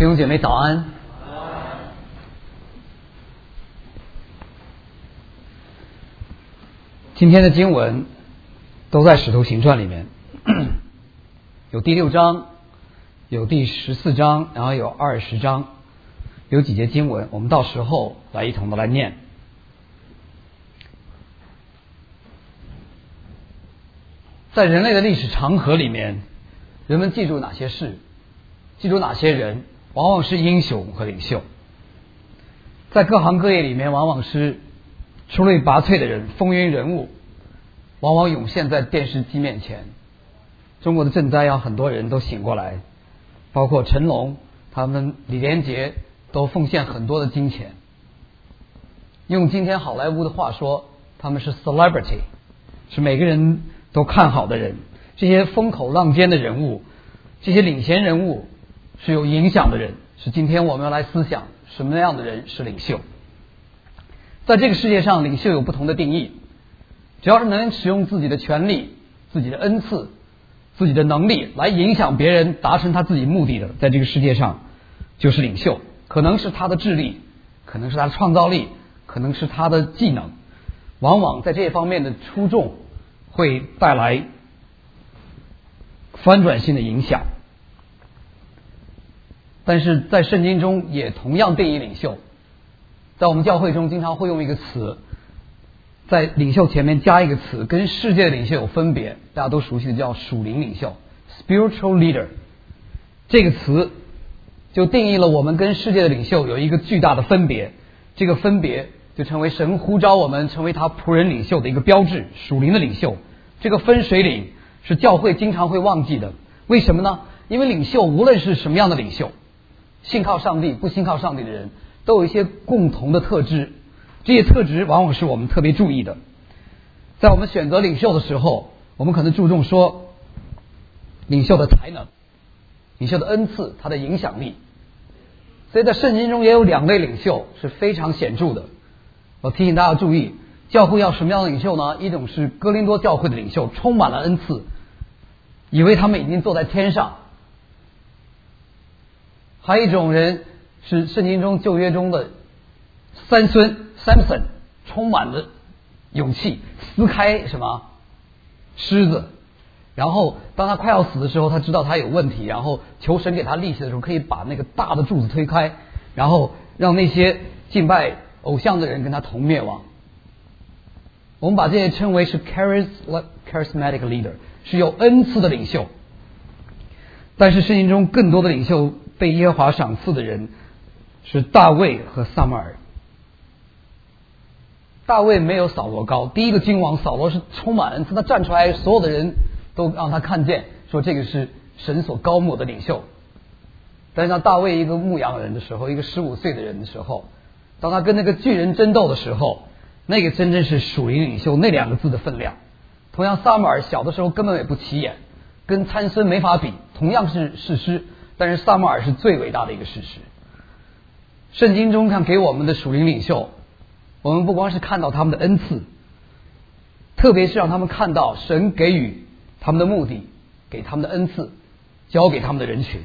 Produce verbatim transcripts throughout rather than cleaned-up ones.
弟兄姐妹早安。今天的经文都在使徒行传里面，有第六章，有第十四章，然后有二十章，有几节经文，我们到时候来一同的来念。在人类的历史长河里面，人们记住哪些事，记住哪些人，往往是英雄和领袖。在各行各业里面，往往是出类拔萃的人，风云人物，往往涌现在电视机面前。中国的赈灾要很多人都醒过来，包括成龙，他们李连杰都奉献很多的金钱。用今天好莱坞的话说，他们是 celebrity， 是每个人都看好的人。这些风口浪尖的人物，这些领衔人物是有影响的人，是今天我们要来思想什么样的人是领袖。在这个世界上，领袖有不同的定义，只要是能使用自己的权利、自己的恩赐、自己的能力来影响别人达成他自己目的的，在这个世界上就是领袖。可能是他的智力，可能是他的创造力，可能是他的技能，往往在这方面的出众会带来翻转性的影响。但是在圣经中也同样定义领袖，在我们教会中经常会用一个词，在领袖前面加一个词，跟世界的领袖有分别，大家都熟悉的叫属灵领袖 spiritual leader。 这个词就定义了我们跟世界的领袖有一个巨大的分别，这个分别就成为神呼召我们成为他仆人领袖的一个标志。属灵的领袖这个分水岭是教会经常会忘记的。为什么呢？因为领袖无论是什么样的领袖，信靠上帝不信靠上帝的人都有一些共同的特质，这些特质往往是我们特别注意的。在我们选择领袖的时候，我们可能注重说领袖的才能、领袖的恩赐、他的影响力。所以在圣经中也有两类领袖是非常显著的。我提醒大家注意，教会要什么样的领袖呢？一种是哥林多教会的领袖，充满了恩赐，以为他们已经坐在天上。还有一种人是圣经中旧约中的三孙 Samson， 充满了勇气，撕开什么狮子，然后当他快要死的时候，他知道他有问题，然后求神给他力气的时候，可以把那个大的柱子推开，然后让那些敬拜偶像的人跟他同灭亡。我们把这些称为是 charismatic leader， 是有恩赐的领袖。但是圣经中更多的领袖被耶和华赏赐的人是大卫和撒母耳。大卫没有扫罗高，第一个君王扫罗是充满恩赐，他站出来所有的人都让他看见，说这个是神所高抹的领袖。但是当大卫一个牧羊人的时候，一个十五岁的人的时候，当他跟那个巨人争斗的时候，那个真正是属灵领袖那两个字的分量。同样撒母耳小的时候根本也不起眼，跟参孙没法比，同样是士师，但是撒母耳是最伟大的一个士师。圣经中看给我们的属灵领袖，我们不光是看到他们的恩赐，特别是让他们看到神给予他们的目的，给他们的恩赐交给他们的人群。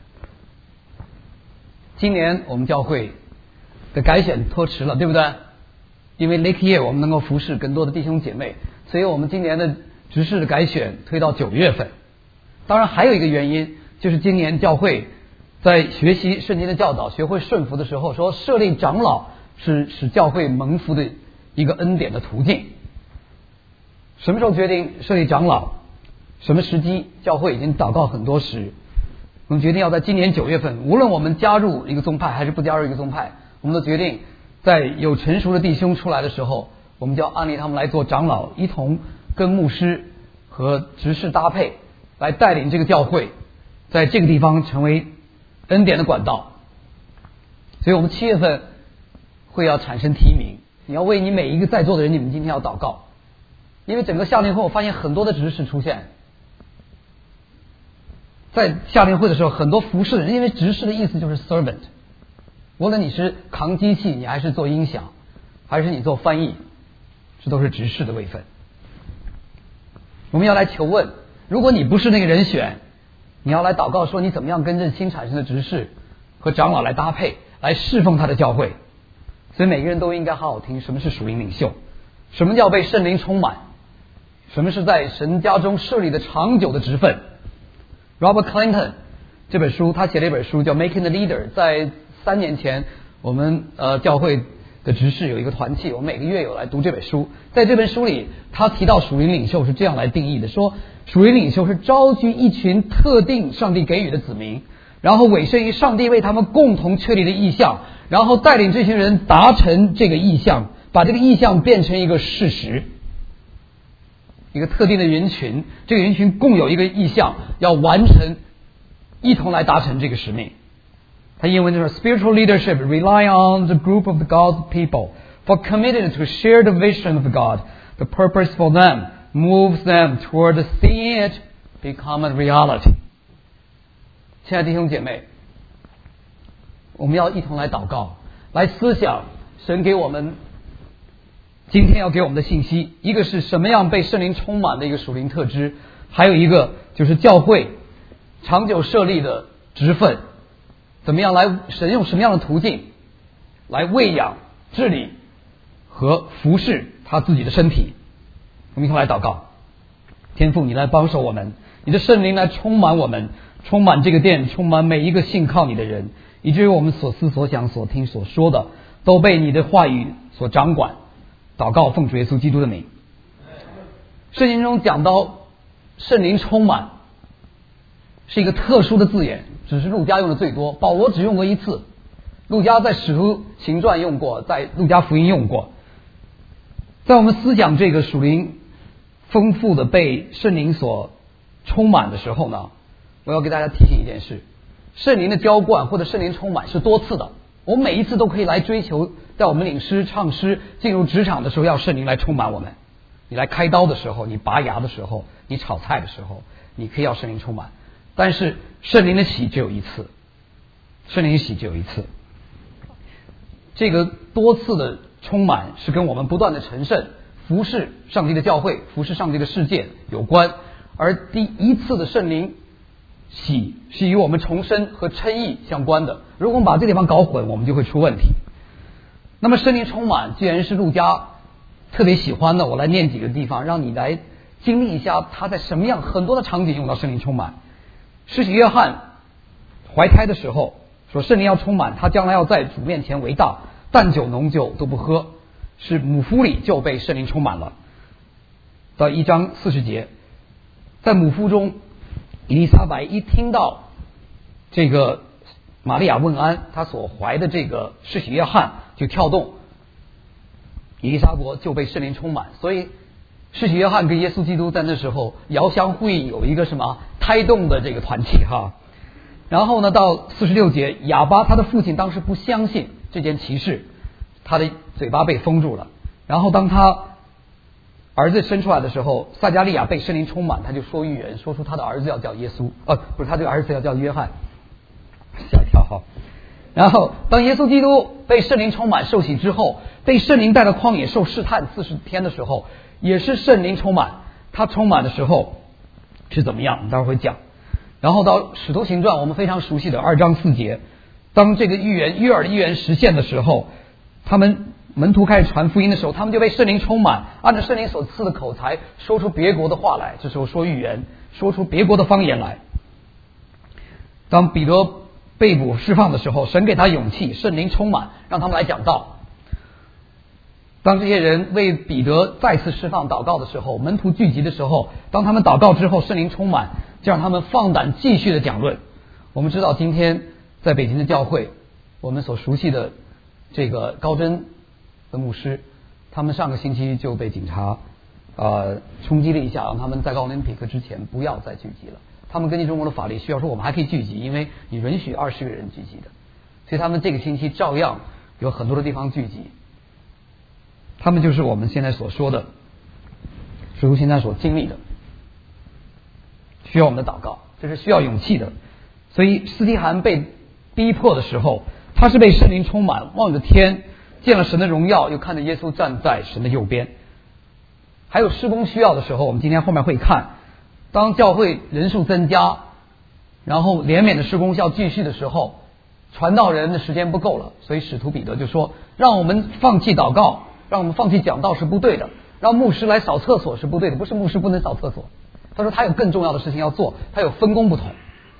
今年我们教会的改选拖迟了，对不对？因为 Lake Year 我们能够服侍更多的弟兄姐妹，所以我们今年的执事的改选推到九月份。当然还有一个原因，就是今年教会在学习圣经的教导，学会顺服的时候，说设立长老是使教会蒙福的一个恩典的途径。什么时候决定设立长老？什么时机？教会已经祷告很多时，我们决定要在今年九月份，无论我们加入一个宗派还是不加入一个宗派，我们都决定在有成熟的弟兄出来的时候，我们就要按立他们来做长老，一同跟牧师和执事搭配，来带领这个教会在这个地方成为恩典的管道。所以我们七月份会要产生提名，你要为你每一个在座的人，你们今天要祷告。因为整个夏令会我发现很多的执事出现，在夏令会的时候很多服侍的人，因为执事的意思就是 servant， 无论你是扛机器，你还是做音响，还是你做翻译，这都是执事的位分。我们要来求问，如果你不是那个人选，你要来祷告说你怎么样跟这新产生的执事和长老来搭配，来侍奉他的教会。所以每个人都应该好好听什么是属灵领袖，什么叫被圣灵充满，什么是在神家中设立的长久的职分。 Robert Clinton 这本书，他写了一本书叫 Making the Leader。 在三年前我们呃教会的执事有一个团契，我们每个月有来读这本书。在这本书里，他提到属灵领袖是这样来定义的，说属灵领袖是召集一群特定上帝给予的子民，然后委身于上帝为他们共同确立的意向，然后带领这群人达成这个意向，把这个意向变成一个事实。一个特定的人群，这个人群共有一个意向，要完成，一同来达成这个使命。它英文就是 spiritual leadership rely on the group of God's people for committed to share the vision of God. The purpose for them moves them toward seeing it become a reality. 亲爱的弟兄姐妹，我们要一同来祷告，来思想神给我们今天要给我们的信息。一个是什么样被圣灵充满的一个属灵特质，还有一个就是教会长久设立的职分，怎么样来神用什么样的途径来喂养、治理和服侍他自己的身体。我们一同来祷告。天父，你来帮手我们，你的圣灵来充满我们，充满这个殿，充满每一个信靠你的人，以至于我们所思所想所听所说的都被你的话语所掌管。祷告奉主耶稣基督的名。圣经中讲到圣灵充满是一个特殊的字眼，只是路加用的最多，保罗只用过一次。路加在使徒行传用过，在路加福音用过。在我们思想这个属灵丰富的被圣灵所充满的时候呢，我要给大家提醒一件事，圣灵的浇灌或者圣灵充满是多次的，我们每一次都可以来追求，在我们领诗唱诗进入职场的时候要圣灵来充满我们。你来开刀的时候，你拔牙的时候，你炒菜的时候，你可以要圣灵充满。但是圣灵的洗只有一次，圣灵的洗只有一次。这个多次的充满是跟我们不断的成圣、服侍上帝的教会、服侍上帝的世界有关，而第一次的圣灵洗是与我们重生和称义相关的。如果我们把这地方搞混，我们就会出问题。那么圣灵充满既然是路加特别喜欢的，我来念几个地方让你来经历一下他在什么样很多的场景用到圣灵充满。施洗约翰怀胎的时候说圣灵要充满，他将来要在主面前为大，淡酒浓酒都不喝，是母腹里就被圣灵充满了。到一章四十节，在母腹中以利撒白一听到这个玛利亚问安，她所怀的这个施洗约翰就跳动，以利撒伯就被圣灵充满。所以施洗约翰跟耶稣基督在那时候遥相呼应，有一个什么胎动的这个团契哈。然后呢，到四十六节，哑巴他的父亲当时不相信这件奇事，他的嘴巴被封住了。然后当他儿子生出来的时候，撒迦利亚被圣灵充满，他就说预言，说出他的儿子要叫耶稣，呃，不是他这个儿子要叫约翰，吓一跳哈。然后当耶稣基督被圣灵充满受洗之后，被圣灵带到旷野受试探四十天的时候，也是圣灵充满。他充满的时候是怎么样，我们待会儿会讲。然后到使徒行传我们非常熟悉的二章四节，当这个预言约珥的预言实现的时候，他们门徒开始传福音的时候，他们就被圣灵充满，按照圣灵所赐的口才说出别国的话来，这时候说预言，说出别国的方言来。当彼得被捕释放的时候，神给他勇气，圣灵充满，让他们来讲道。当这些人为彼得再次释放祷告的时候，门徒聚集的时候，当他们祷告之后，圣灵充满，就让他们放胆继续的讲论。我们知道今天在北京的教会，我们所熟悉的这个高真的牧师，他们上个星期就被警察呃冲击了一下，让他们在奥林匹克之前不要再聚集了。他们根据中国的法律需要说我们还可以聚集，因为你允许二十个人聚集的，所以他们这个星期照样有很多的地方聚集。他们就是我们现在所说的使徒行传所经历的，需要我们的祷告，这是需要勇气的。所以司提罕被逼迫的时候，他是被圣灵充满，望着天，见了神的荣耀，又看着耶稣站在神的右边。还有施工需要的时候，我们今天后面会看，当教会人数增加，然后怜悯的施工要继续的时候， 传道人的时间不够了，所以使徒彼得就说，让我们放弃祷告，让我们放弃讲道是不对的，让牧师来扫厕所是不对的，不是牧师不能扫厕所，他说他有更重要的事情要做，他有分工不同。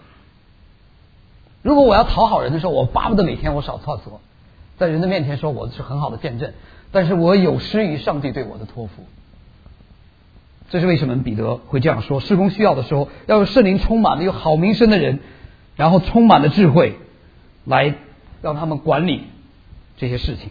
如果我要讨好人的时候，我巴不得每天我扫厕所，在人的面前说我是很好的见证，但是我有失于上帝对我的托付。这是为什么彼得会这样说，事工需要的时候要有圣灵充满的有好名声的人，然后充满了智慧来让他们管理这些事情。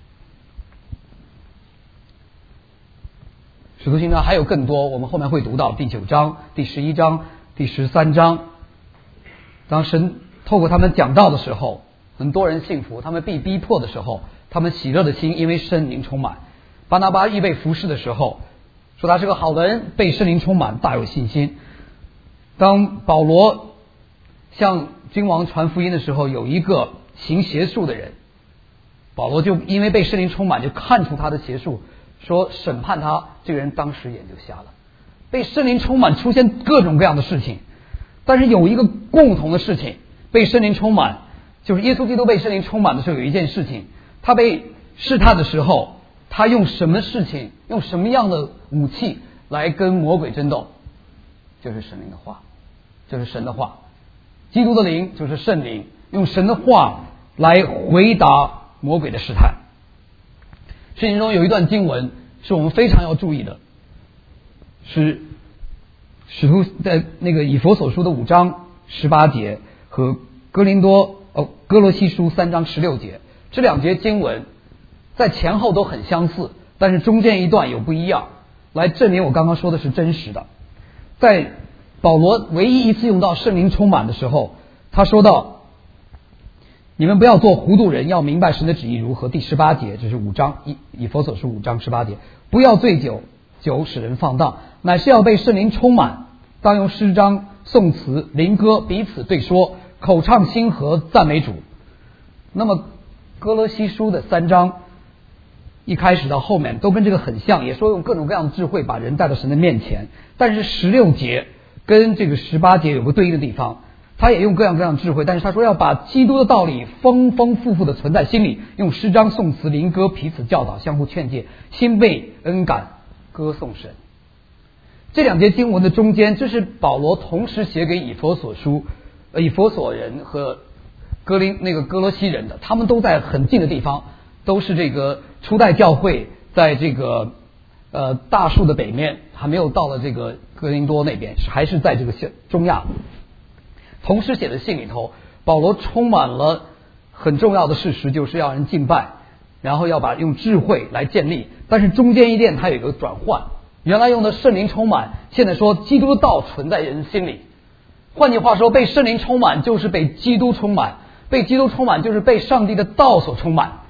使徒行传还有更多，我们后面会读到第九章、第十一章、第十三章。当神透过他们讲道的时候，很多人信服，他们被逼迫的时候，他们喜乐的心因为圣灵充满。巴拿巴预备服事的时候，说他是个好人，被圣灵充满，大有信心。当保罗向君王传福音的时候，有一个行邪术的人，保罗就因为被圣灵充满，就看出他的邪术，说审判他，这个人当时眼就瞎了。被圣灵充满，出现各种各样的事情，但是有一个共同的事情，被圣灵充满，就是耶稣基督被圣灵充满的时候，有一件事情，他被试探的时候，他用什么事情，用什么样的武器来跟魔鬼争斗？就是神灵的话，就是神的话。基督的灵就是圣灵，用神的话来回答魔鬼的试探。圣经中有一段经文是我们非常要注意的，是使徒在那个以弗所书的五章十八节和哥林多哦哥罗西书三章十六节，这两节经文在前后都很相似，但是中间一段有不一样，来证明我刚刚说的是真实的。在保罗唯一一次用到圣灵充满的时候，他说到，你们不要做糊涂人，要明白神的旨意如何。第十八节，这是五章以以弗所书五章十八节，不要醉酒，酒使人放荡，乃是要被圣灵充满，当用诗章、颂词、灵歌彼此对说，口唱心和赞美主。那么哥罗西书的三章一开始到后面都跟这个很像，也说用各种各样的智慧把人带到神的面前，但是十六节跟这个十八节有个对应的地方，他也用各样各样的智慧，但是他说要把基督的道理丰丰富富的存在心里，用诗章、颂词、灵歌彼此教导，相互劝诫，心被恩感，歌颂神。这两节经文的中间，这是保罗同时写给以弗所书、呃以弗所人和哥林那个哥罗西人的，他们都在很近的地方，都是这个初代教会在这个呃大树的北面，还没有到了这个哥林多那边，还是在这个中亚。同时写的信里头，保罗充满了很重要的事实，就是要人敬拜，然后要把用智慧来建立。但是中间一点它有一个转换，原来用的圣灵充满，现在说基督的道存在人心里。换句话说，被圣灵充满就是被基督充满，被基督充满就是被上帝的道所充满。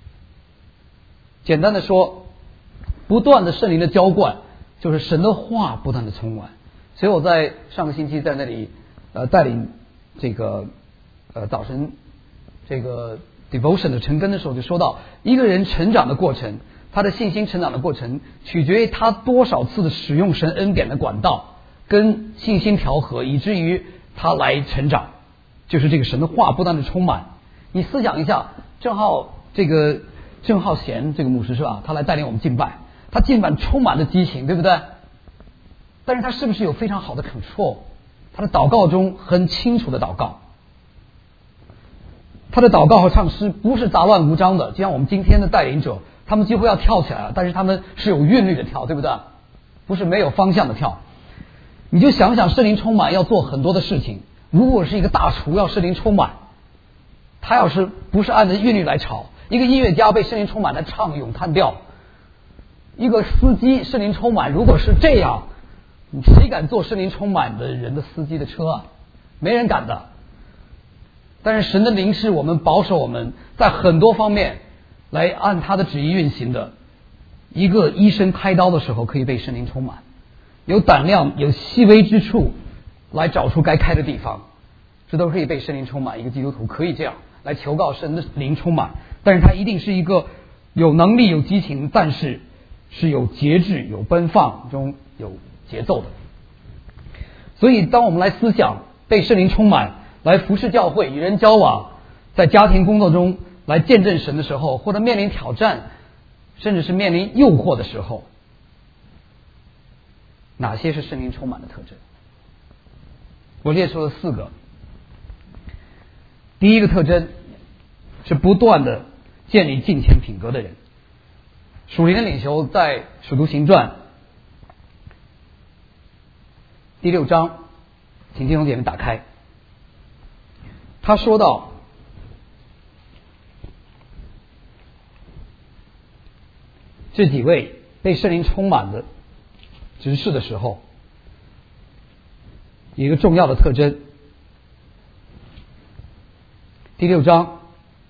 简单的说，不断的圣灵的浇灌就是神的话不断的充满。所以我在上个星期在那里呃带领这个呃早晨这个 devotion 的晨更的时候，就说到一个人成长的过程，他的信心成长的过程取决于他多少次的使用神恩典的管道跟信心调和，以至于他来成长，就是这个神的话不断的充满。你思想一下，正好这个郑浩贤这个牧师是吧，他来带领我们敬拜，他敬拜充满了激情，对不对？但是他是不是有非常好的 control？ 他的祷告中很清楚的祷告，他的祷告和唱诗不是杂乱无章的，就像我们今天的带领者，他们几乎要跳起来了，但是他们是有韵律的跳，对不对？不是没有方向的跳。你就想想圣灵充满要做很多的事情，如果是一个大厨要圣灵充满，他要是不是按着韵律来炒，一个音乐家被圣灵充满来唱咏叹调，一个司机圣灵充满如果是这样，谁敢坐圣灵充满的人的司机的车啊？没人敢的。但是神的灵是我们保守我们在很多方面来按他的旨意运行的。一个医生开刀的时候可以被圣灵充满，有胆量有细微之处来找出该开的地方，这都可以被圣灵充满。一个基督徒可以这样来求告神的灵充满，但是他一定是一个有能力有激情，但是是有节制有奔放中有节奏的。所以当我们来思想被圣灵充满来服侍教会与人交往， 在家庭工作中来见证神的时候，或者面临挑战，甚至是面临诱惑的时候，哪些是圣灵充满的特征？我列出了四个。第一个特征是不断的建立敬虔品格的人。属灵的领袖在使徒行传第六章，请弟兄姐妹打开，他说到这几位被圣灵充满的执事的时候，有一个重要的特征。第六章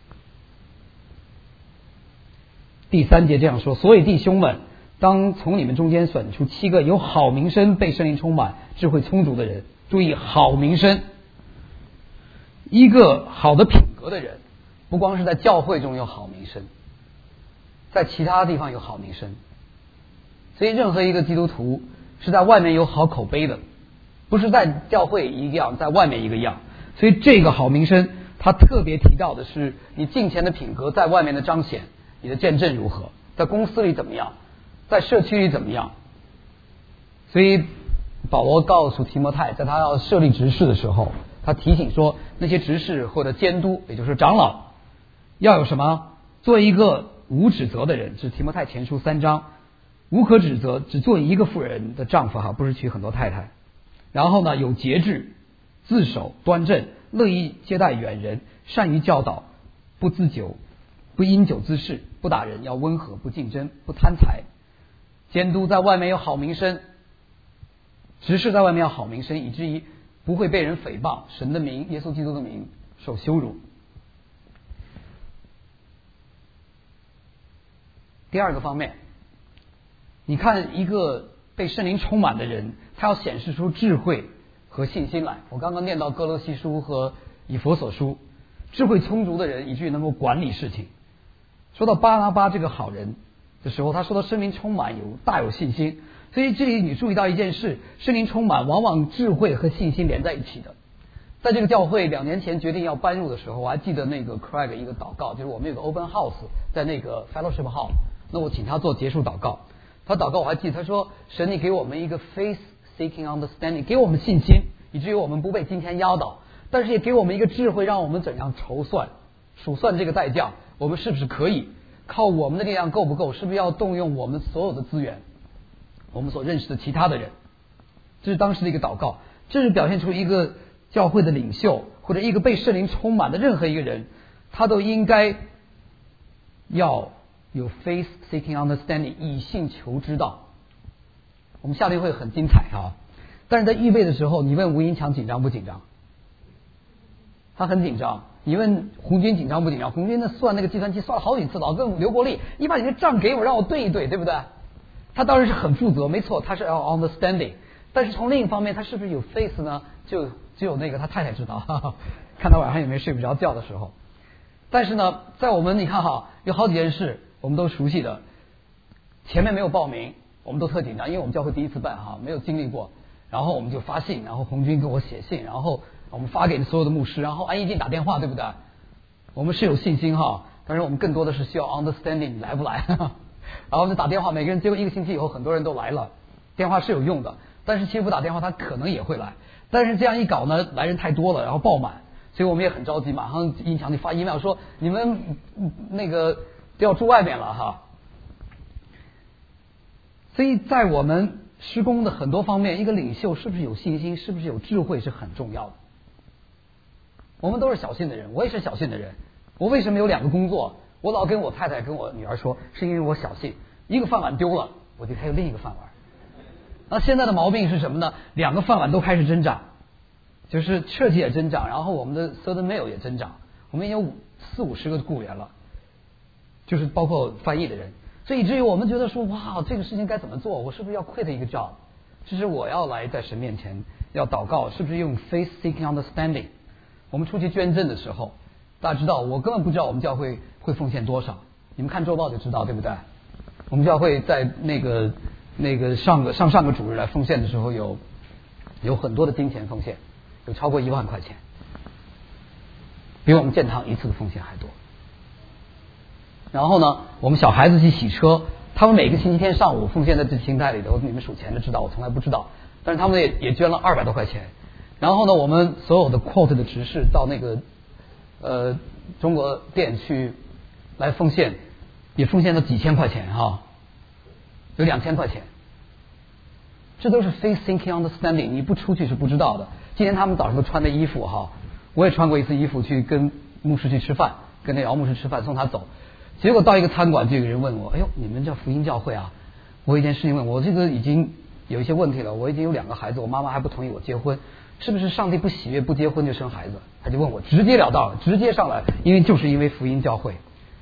第三节这样说：所以弟兄们，当从你们中间选出七个有好名声、被圣灵充满、智慧充足的人。注意，好名声，一个好的品格的人，不光是在教会中有好名声，在其他地方有好名声。所以任何一个基督徒是在外面有好口碑的，不是在教会一个样，在外面一个样。所以这个好名声，他特别提到的是你敬虔的品格在外面的彰显，你的见证如何，在公司里怎么样，在社区里怎么样。所以保罗告诉提摩太，在他要设立执事的时候，他提醒说，那些执事或者监督，也就是长老，要有什么？做一个无指责的人，这是提摩太前书三章，无可指责，只做一个妇人的丈夫哈，不是娶很多太太。然后呢，有节制，自守端正，乐意接待远人，善于教导，不自酒，不因酒滋事，不打人，要温和，不竞争，不贪财。监督在外面有好名声，执事在外面要好名声，以至于不会被人诽谤，神的名，耶稣基督的名受羞辱。第二个方面，你看一个被圣灵充满的人，他要显示出智慧和信心来。我刚刚念到哥罗西书和以弗所书，智慧充足的人以至于能够管理事情。说到巴拿巴这个好人的时候，他说到圣灵充满，有大有信心。所以这里你注意到一件事，圣灵充满往往智慧和信心连在一起的。在这个教会两年前决定要搬入的时候，我还记得那个 Craig 一个祷告，就是我们有个 Open House 在那个 Fellowship Hall， 那我请他做结束祷告。他祷告我还记得，他说，神你给我们一个 faith seeking understanding， 给我们信心，以至于我们不被今天压倒，但是也给我们一个智慧，让我们怎样筹算数算这个代价，我们是不是可以靠我们的力量够不够，是不是要动用我们所有的资源，我们所认识的其他的人。这是当时的一个祷告，这是表现出一个教会的领袖或者一个被圣灵充满的任何一个人，他都应该要有 faith seeking understanding， 以信求知道。我们下面会很精彩啊！但是在预备的时候，你问吴英强紧张不紧张？他很紧张。你问红军紧张不紧张？红军那算那个计算器算了好几次，老跟刘国立，你把你的账给我，让我对一对，对不对？他当然是很负责，没错，他是要 understanding。但是从另一方面，他是不是有 faith 呢？就只有那个他太太知道，哈哈，看他晚上有没有睡不着觉的时候。但是呢，在我们你看哈，有好几件事我们都熟悉的，前面没有报名，我们都特紧张，因为我们教会第一次办哈，没有经历过。然后我们就发信，然后红军给我写信，然后我们发给所有的牧师，然后安一进打电话，对不对？我们是有信心哈，但是我们更多的是需要 understanding， 你来不来？然后就打电话，每个人结果一个星期以后，很多人都来了，电话是有用的。但是其实不打电话，他可能也会来。但是这样一搞呢，来人太多了，然后爆满，所以我们也很着急，马上音强就发 email 说你们那个都要住外面了哈。所以在我们施工的很多方面，一个领袖是不是有信心，是不是有智慧是很重要的。我们都是小信的人，我也是小信的人。我为什么有两个工作？我老跟我太太跟我女儿说，是因为我小信，一个饭碗丢了，我就还有另一个饭碗。那现在的毛病是什么呢？两个饭碗都开始增长，就是设计也增长，然后我们的 Southern Mail 也增长，我们也有四五十个雇员了，就是包括翻译的人。所以以至于我们觉得说，哇，这个事情该怎么做？我是不是要 quit 一个 job？ 其实我要来在神面前要祷告，是不是用 faith seeking understanding？ 我们出去捐赠的时候，大家知道，我根本不知道我们教会会奉献多少，你们看周报就知道，对不对？我们教会在那个。那个上个上上个主日来奉献的时候，有有很多的金钱奉献，有超过一万块钱。 比我们建堂一次的奉献还多。然后呢，我们小孩子去洗车，他们每个星期天上午奉献在这清袋里头，你们数钱就知道，我从来不知道，但是他们也也捐了二百多块钱。然后呢，我们所有的 quote 的执事到那个呃中国店去来奉献，也奉献了几千块钱哈，有两千块钱。这都是 faith thinking understanding， 你不出去是不知道的。今天他们早上都穿的衣服哈，我也穿过一次衣服去跟牧师去吃饭，跟那姚牧师吃饭，送他走。结果到一个餐馆，就有人问我：“哎呦，你们叫福音教会啊？”我有一件事情问我，这个已经有一些问题了，我已经有两个孩子，我妈妈还不同意我结婚，是不是上帝不喜悦不结婚就生孩子？他就问我，直截了当，直接上来，因为就是因为福音教会，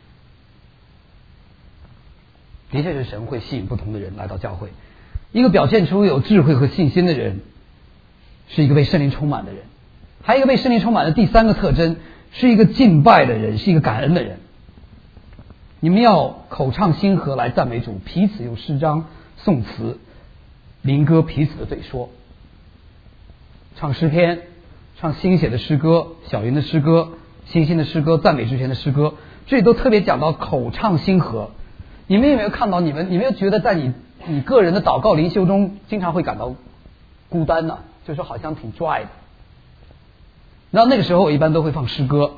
的确是神会吸引不同的人来到教会。一个表现出有智慧和信心的人，是一个被圣灵充满的人；还有一个被圣灵充满的第三个特征，是一个敬拜的人，是一个感恩的人。你们要口唱心和来赞美主，彼此用诗章、颂词、灵歌彼此的对说，唱诗篇，唱新写的诗歌、小云的诗歌、新兴的诗歌、赞美之前的诗歌，这里都特别讲到口唱心和。你们有没有看到？你们你没有觉得在你你个人的祷告灵修中，经常会感到孤单呢？就是好像挺 dry 的。然后那个时候，我一般都会放诗歌。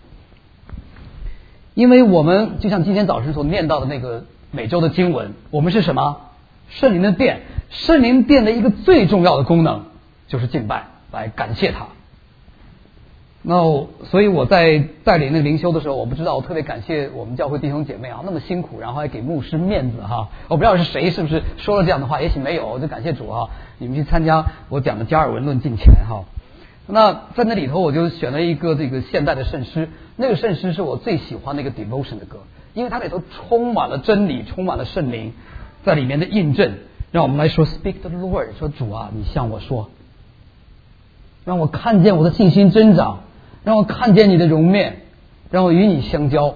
因为我们就像今天早晨所念到的那个每周的经文，我们是什么？圣灵的殿。圣灵殿的一个最重要的功能就是敬拜，来感谢他。那所以我在带领那个灵修的时候，我不知道，我特别感谢我们教会弟兄姐妹啊，那么辛苦，然后还给牧师面子哈。我不知道是谁是不是说了这样的话，也许没有，我就感谢主哈。你们去参加我讲的加尔文论敬虔哈。那在那里头，我就选了一个这个现代的圣诗，那个圣诗是我最喜欢的一个 devotion 的歌，因为它里头充满了真理，充满了圣灵在里面的印证。让我们来说 Speak to the Lord， 说主啊，你向我说，让我看见我的信心增长，让我看见你的容面，让我与你相交。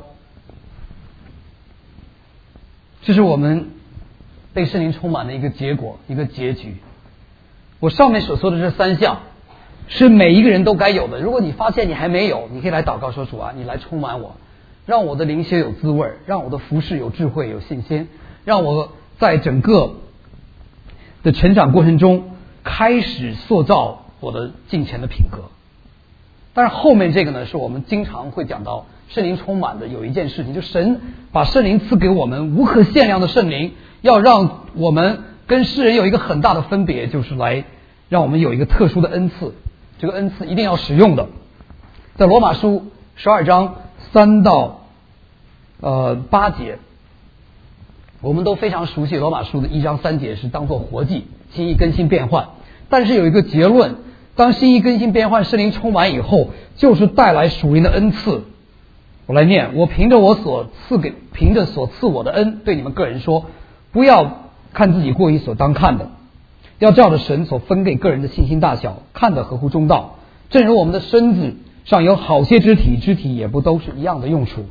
这是我们被圣灵充满的一个结果，一个结局。我上面所说的这三项是每一个人都该有的。如果你发现你还没有，你可以来祷告说，主啊，你来充满我，让我的灵修有滋味，让我的服事有智慧有信心，让我在整个的成长过程中开始塑造我的敬虔的品格。但是后面这个呢，是我们经常会讲到圣灵充满的有一件事情，就神把圣灵赐给我们，无可限量的圣灵，要让我们跟世人有一个很大的分别，就是来让我们有一个特殊的恩赐，这个恩赐一定要使用的。在罗马书十二章三到呃八节，我们都非常熟悉罗马书的一章三节是当作活祭，心意更新变换。但是有一个结论，当心意更新变换，圣灵充满以后，就是带来属灵的恩赐。我来念，我凭着我所赐给，凭着所赐我的恩，对你们个人说，不要看自己过于所当看的，要照着神所分给个人的信心大小，看得合乎中道。正如我们的身子上有好些肢体，肢体也不都是一样的用处。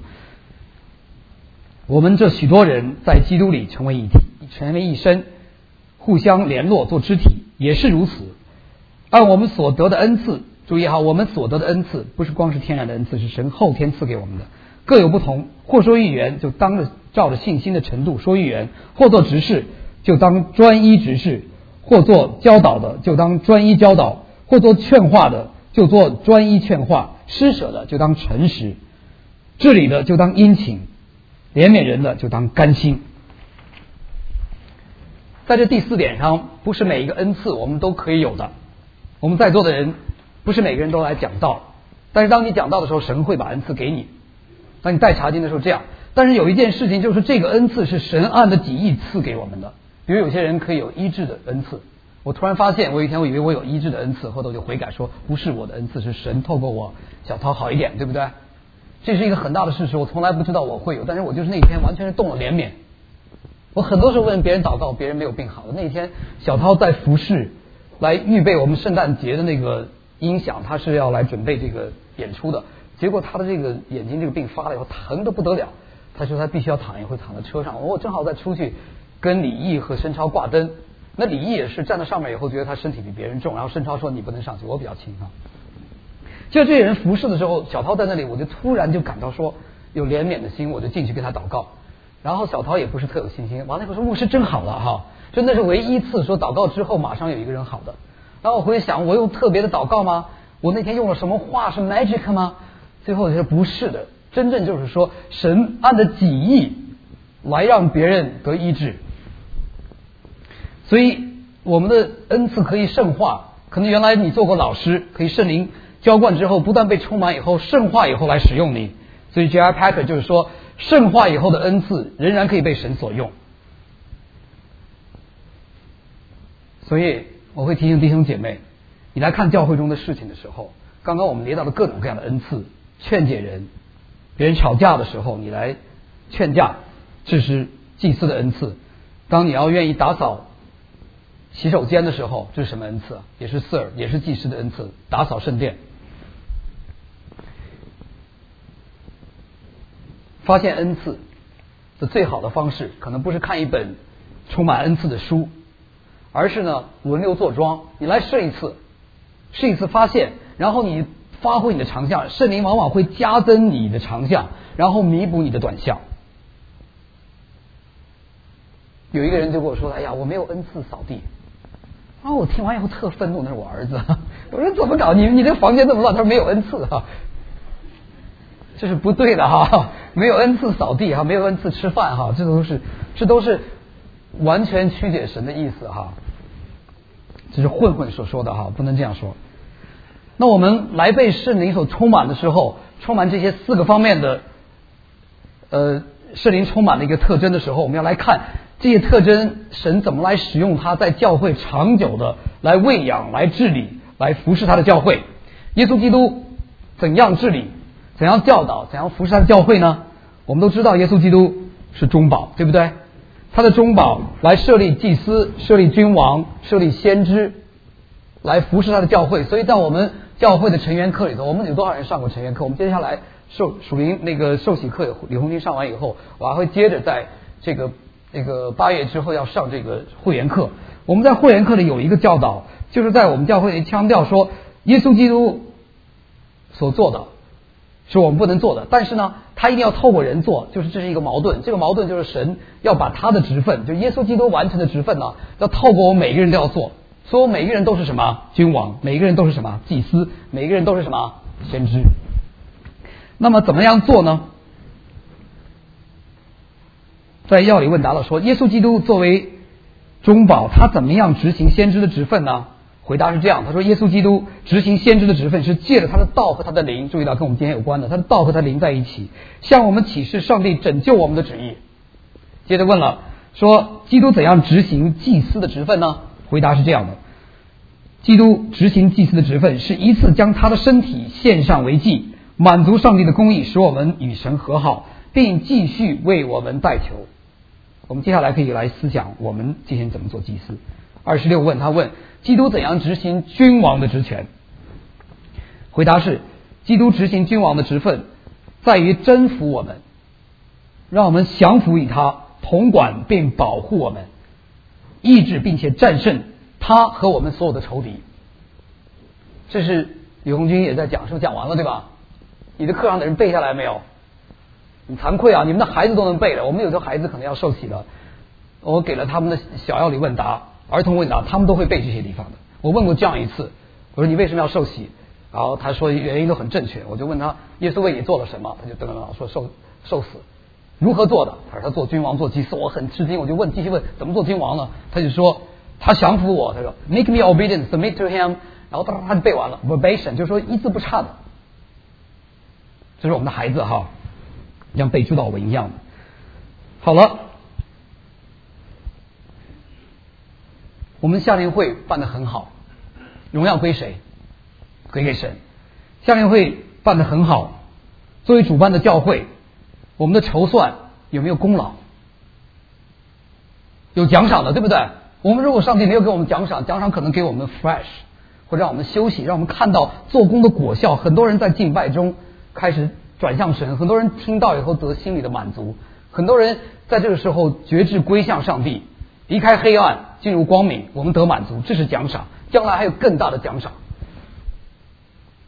我们这许多人在基督里成为一体，成为一身，互相联络做肢体，也是如此。按我们所得的恩赐，注意哈，我们所得的恩赐不是光是天然的恩赐，是神后天赐给我们的，各有不同。或说预言，就当着照着信心的程度说预言；或做执事，就当专一执事；或做教导的，就当专一教导；或做劝化的，就做专一劝化；施舍的，就当诚实；治理的，就当殷勤；怜悯人的，就当甘心。在这第四点上，不是每一个恩赐我们都可以有的。我们在座的人不是每个人都来讲道，但是当你讲道的时候，神会把恩赐给你。当你带查经的时候这样，但是有一件事情，就是这个恩赐是神按的己意赐给我们的。比如有些人可以有医治的恩赐，我突然发现，我有一天我以为我有医治的恩赐，后头就悔改说不是我的恩赐，是神透过我小涛好一点，对不对？这是一个很大的事实，我从来不知道我会有，但是我就是那一天完全是动了怜悯。我很多时候问别人祷告，别人没有病好的那一天，小涛在服侍来预备我们圣诞节的那个音响，他是要来准备这个演出的，结果他的这个眼睛这个病发了以后疼得不得了，他说他必须要躺一会，躺在车上。我正好在出去跟李毅和申超挂灯，那李毅也是站在上面以后觉得他身体比别人重，然后申超说你不能上去，我比较轻啊。 就这些人服侍的时候，小涛在那里，我就突然就感到说有怜悯的心，我就进去跟他祷告。然后小涛也不是特有信心，完了以后说牧师真好了哈，真的是唯一一次说祷告之后马上有一个人好的。然后我回想，我有特别的祷告吗？我那天用了什么话是 magic 吗？最后我觉得不是的，真正就是说神按着己意来让别人得医治。所以我们的恩赐可以圣化，可能原来你做过老师，可以圣灵浇灌之后不但被充满以后圣化以后来使用你。所以 J I Packer 就是说圣化以后的恩赐仍然可以被神所用。所以我会提醒弟兄姐妹，你来看教会中的事情的时候，刚刚我们列到了各种各样的恩赐，劝解人，别人吵架的时候你来劝架，这是祭司的恩赐。当你要愿意打扫洗手间的时候，这是什么恩赐？也是 Sir， 也是祭司的恩赐，打扫圣殿。发现恩赐的最好的方式，可能不是看一本充满恩赐的书，而是呢轮流坐庄。你来试一次，试一次发现，然后你发挥你的长项，圣灵往往会加增你的长项，然后弥补你的短项。有一个人就跟我说：“哎呀，我没有恩赐扫地。”然后我听完以后特愤怒，那是我儿子。我说：“怎么搞？你你这房间这么乱？”他说：“没有恩赐哈。”这是不对的哈，没有恩赐扫地哈，没有恩赐吃饭哈，这都是这都是完全曲解神的意思哈，这是混混所说的哈，不能这样说。那我们来被圣灵所充满的时候，充满这些四个方面的呃圣灵充满的一个特征的时候，我们要来看这些特征，神怎么来使用它，在教会长久的来喂养、来治理、来服侍他的教会。耶稣基督怎样治理？怎样教导，怎样服侍他的教会呢？我们都知道耶稣基督是中保，对不对？他的中保来设立祭司，设立君王，设立先知，来服侍他的教会。所以在我们教会的成员课里头，我们有多少人上过成员课？我们接下来受属灵那个受洗课，李红军上完以后，我还会接着在这个那个八月之后要上这个会员课。我们在会员课里有一个教导，就是在我们教会里强调说，耶稣基督所做的是我们不能做的，但是呢他一定要透过人做，就是这是一个矛盾。这个矛盾就是神要把他的职分，就耶稣基督完成的职分呢，要透过我们每个人都要做。所以每个人都是什么君王，每个人都是什么祭司，每个人都是什么先知。那么怎么样做呢？在要理问答了说，耶稣基督作为中保，他怎么样执行先知的职分呢？回答是这样，他说耶稣基督执行先知的职分是借着他的道和他的灵，注意到跟我们今天有关的，他的道和他的灵在一起，向我们启示上帝拯救我们的旨意。接着问了说，基督怎样执行祭司的职分呢？回答是这样的，基督执行祭司的职分是一次将他的身体献上为祭，满足上帝的公义，使我们与神和好，并继续为我们代求。我们接下来可以来思想我们今天怎么做祭司。二十六问，他问基督怎样执行君王的职权？回答是，基督执行君王的职分在于征服我们，让我们降服于他，统管并保护我们，抑制并且战胜他和我们所有的仇敌。这是李红军也在讲，是不是讲完了对吧？你的课上的人背下来没有？很惭愧啊，你们的孩子都能背了，我们有的孩子可能要受洗了，我给了他们的小要理问答、儿童问答，他们都会背这些地方的。我问过这样一次，我说你为什么要受洗？然后他说原因都很正确，我就问他耶稣为你做了什么，他就等等等说受受死，如何做的？他说他做君王做祭司，我很吃惊，我就问继续问怎么做君王呢？他就说他降服我，他说 make me obedient, submit to him， 然后他就背完了 verbatim， 就是说一字不差的。这是我们的孩子哈，像背主导文一样的。好了，我们夏令会办得很好，荣耀归谁？归给神。夏令会办得很好，作为主办的教会，我们的筹算有没有功劳？有奖赏的，对不对？我们如果上帝没有给我们奖赏，奖赏可能给我们 fresh， 或者让我们休息，让我们看到做工的果效。很多人在敬拜中开始转向神，很多人听到以后得心里的满足，很多人在这个时候决志归向上帝，离开黑暗进入光明，我们得满足，这是奖赏。将来还有更大的奖赏。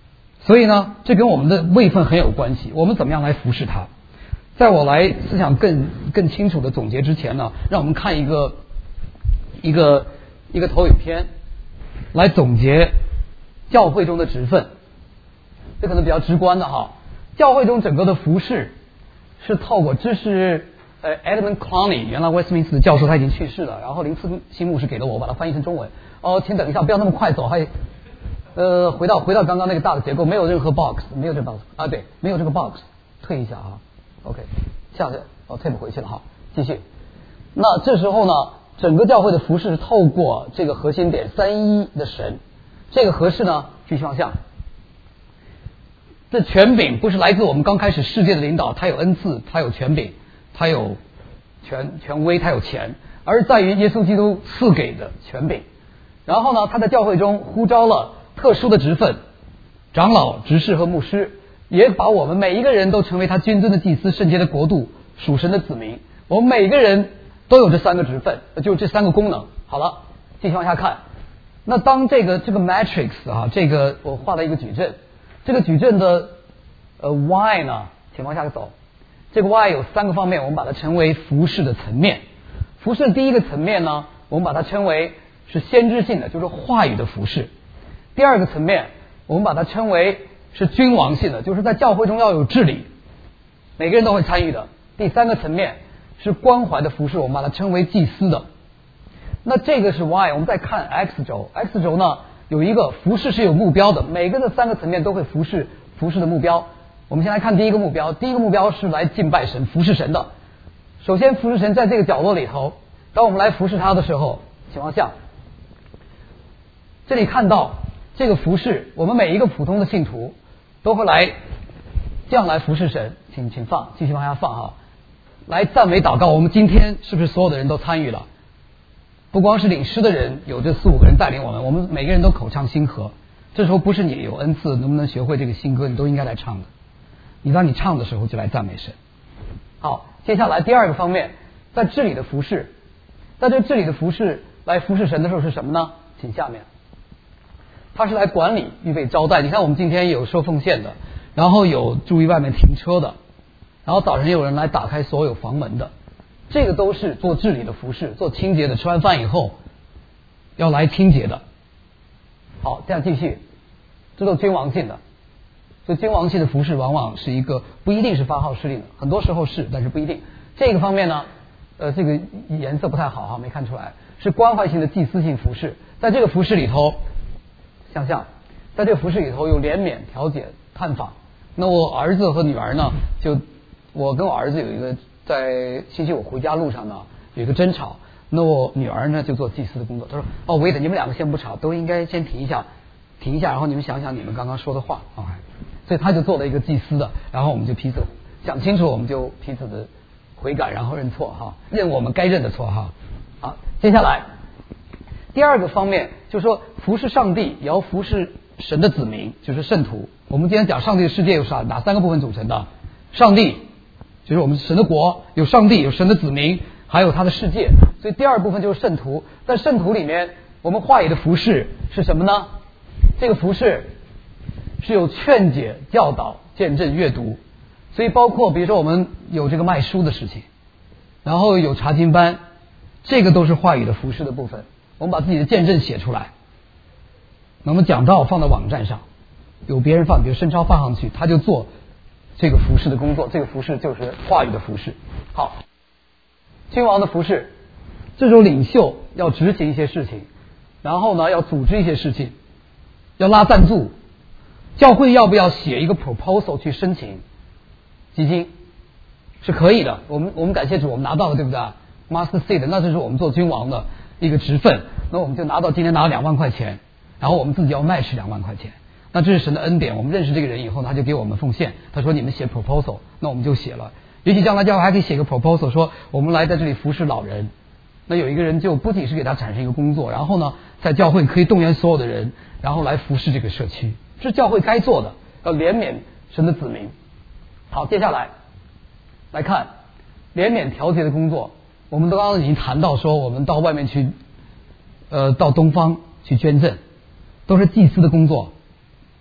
所以呢，这跟我们的位分很有关系。我们怎么样来服侍他？在我来思想更更清楚的总结之前呢，让我们看一个一个一个投影片，来总结教会中的职分。这可能比较直观的哈。教会中整个的服侍是透过知识呃 Edmund Clowney， 原来 Westminster 的教授他已经去世了，然后林次新牧师给了我，我把它翻译成中文。哦，请等一下，不要那么快走，还呃回到回到刚刚那个大的结构，没有任何 box， 没有这个 box 啊，对，没有这个 box， 退一下啊 ，OK， 下去哦，退不回去了哈，继续。那这时候呢，整个教会的服侍是透过这个核心点三一的神，这个合适呢，继续往下。这权柄不是来自我们刚开始世界的领导，他有恩赐，他有权柄，他有权权威，他有钱，而在于耶稣基督赐给的权柄。然后呢，他在教会中呼召了特殊的职分，长老、执事和牧师，也把我们每一个人都成为他君尊的祭司、圣洁的国度、属神的子民。我们每个人都有这三个职分，就这三个功能。好了，继续往下看。那当这个这个 matrix 啊，这个我画了一个矩阵。这个矩阵的呃 Y 呢，请往下走。这个 Y 有三个方面，我们把它称为服侍的层面。服侍的第一个层面呢，我们把它称为是先知性的，就是话语的服侍。第二个层面，我们把它称为是君王性的，就是在教会中要有治理，每个人都会参与的。第三个层面是关怀的服侍，我们把它称为祭司的。那这个是 Y， 我们再看 X 轴 ，X 轴呢？有一个服侍是有目标的，每个的三个层面都会服侍服侍的目标。我们先来看第一个目标，第一个目标是来敬拜神、服侍神的。首先，服侍神在这个角落里头，当我们来服侍他的时候，请往下。这里看到这个服侍，我们每一个普通的信徒都会来这样来服侍神，请请放，继续往下放哈。来赞美祷告，我们今天是不是所有的人都参与了？不光是领诗的人有这四五个人带领我们，我们每个人都口唱心和。这时候不是你有恩赐能不能学会这个新歌，你都应该来唱的。你当你唱的时候就来赞美神。好，接下来第二个方面，在治理的服侍，在这治理的服侍来服侍神的时候是什么呢？请下面，他是来管理、预备、招待。你看我们今天有收奉献的，然后有注意外面停车的，然后早晨有人来打开所有房门的。这个都是做治理的服侍，做清洁的，吃完饭以后要来清洁的。好，这样继续，这都君王性的。所以君王性的服侍往往是一个不一定是发号施令的，很多时候是，但是不一定。这个方面呢，呃，这个颜色不太好哈，没看出来，是关怀性的祭司性服侍。在这个服侍里头，想想，在这个服侍里头有怜悯、调解、探访。那我儿子和女儿呢，就我跟我儿子有一个。在星期五回家路上呢，有一个争吵，那我女儿呢就做祭司的工作。她说：“哦，wait，你们两个先不吵，都应该先停一下，停一下，然后你们想想你们刚刚说的话啊。”所以她就做了一个祭司的，然后我们就彼此讲清楚，我们就彼此的悔改，然后认错哈，认我们该认的错哈。好，接下来第二个方面就是说，服侍上帝也要服侍神的子民，就是圣徒。我们今天讲上帝的世界有啥哪三个部分组成的？上帝。就是我们神的国有上帝，有神的子民，还有他的世界。所以第二部分就是圣徒。在圣徒里面，我们话语的服侍是什么呢？这个服侍是有劝解、教导、见证、阅读。所以包括比如说我们有这个卖书的事情，然后有查经班，这个都是话语的服侍的部分。我们把自己的见证写出来，那么讲道放到网站上，有别人放，比如申超放上去，他就做这个服侍的工作，这个服侍就是话语的服侍。好，君王的服侍，这种领袖要执行一些事情，然后呢要组织一些事情，要拉赞助。教会要不要写一个 proposal 去申请基金？是可以的。我们我们感谢主，我们拿到了，对不对 ？Master Seed， 那这是我们做君王的一个职分。那我们就拿到今天拿了两万块钱，然后我们自己要match两万块钱。那这是神的恩典，我们认识这个人以后，他就给我们奉献。他说你们写 proposal， 那我们就写了。也许将来教会还可以写个 proposal， 说我们来在这里服侍老人。那有一个人就不仅是给他产生一个工作，然后呢，在教会可以动员所有的人，然后来服侍这个社区，这是教会该做的，要怜悯神的子民。好，接下来来看怜悯调节的工作。我们都刚刚已经谈到说，我们到外面去，呃，到东方去捐赠，都是祭司的工作。